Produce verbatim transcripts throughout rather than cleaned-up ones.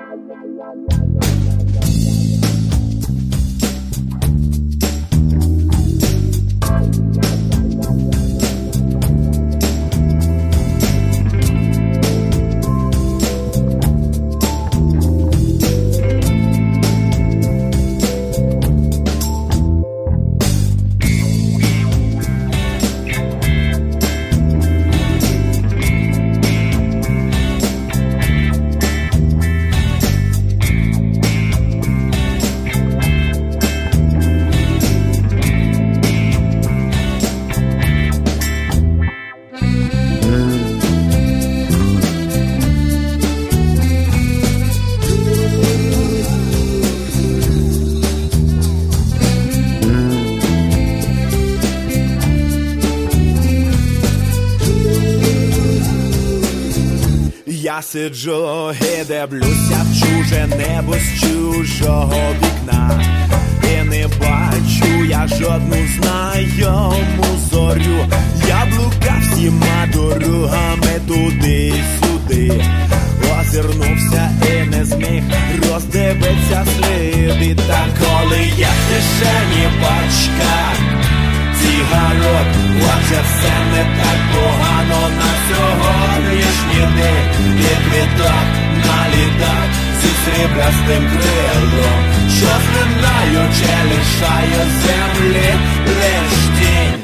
Я сиджу і дивлюся в чуже небо з чужого вікна, і не бачу я жодну знайому зорю. Я блукав всіма дорогами туди-сюди, озирнувся і не зміг роздивитися сліди. Та коли я в кишені пачка цигарок, отже все не так погано на сьогоднішній день. І квіток на літак зі сріблястим крилом, що зминаючи лишає землі лиш тінь.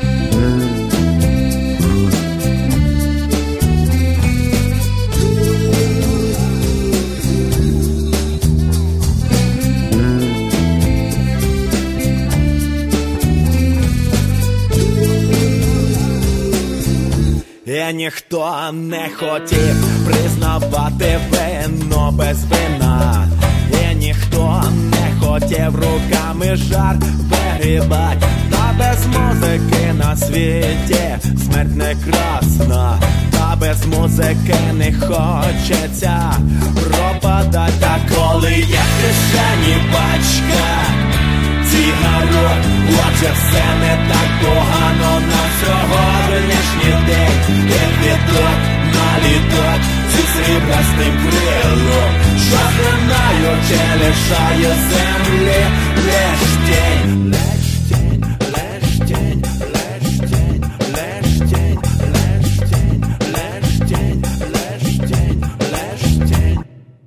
І ніхто не хотів признавати вино без вина, і ніхто не хотів руками жар вигрібать. Та без музики на світі смерть не красна, та без музики не хочеться пропадать. Та коли я в кишені пачка цигарок, отже все не так погано на сьогоднішній день. І квіток на літак зі сріблястим крилом, що зминаючи лишає землі лиш тінь. Лиш тінь, лиш тінь, лиш тінь, лиш тінь, лиш тінь, лиш тінь, лиш тінь, лиш тінь.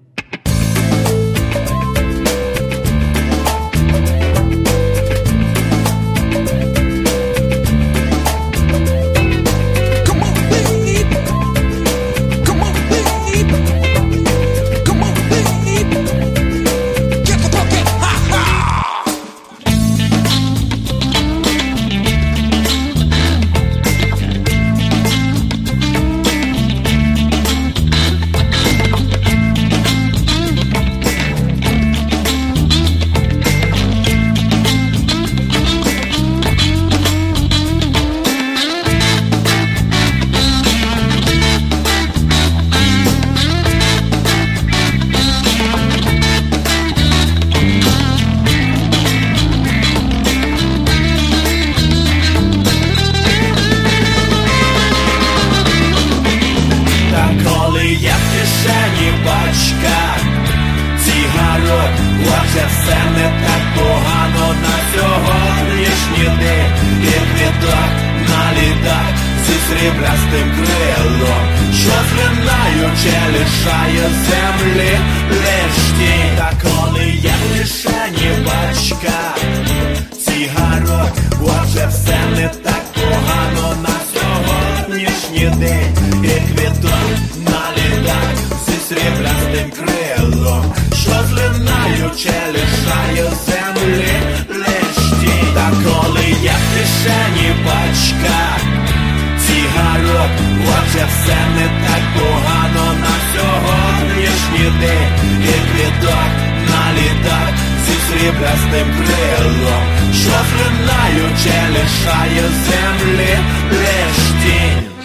Отже все не так погано на сьогоднішній день. І квіток на літак зі сріблястим крилом, що зминаючи лишає землі лиш тінь. Та коли я в кишені пачка цигарок, отже все не так погано на сьогоднішній день. І квіток на літак зі сріблястим крилом, що злинаючи лишає землі лиш тінь. Та коли я в кишені пачка цигарок, отже все не так погано на сьогоднішній день. І квіток на літак зі сріблястим крилом, що злинаючи лишає землі лиш тінь.